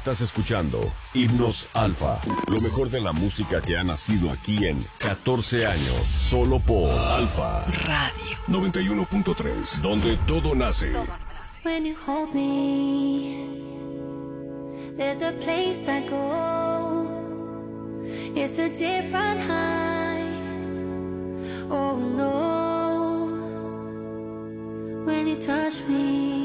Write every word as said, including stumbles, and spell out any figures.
Estás escuchando Himnos Alfa, lo mejor de la música que ha nacido aquí en catorce años, solo por Alfa Radio noventa y uno punto tres, donde todo nace. When you hold me, there's a place I go. It's a different high. Oh no, when you touch me.